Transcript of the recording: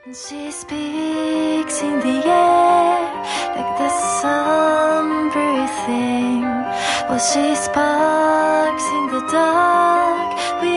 She speaks in the air like the sun breathing, while she sparks in the dark. We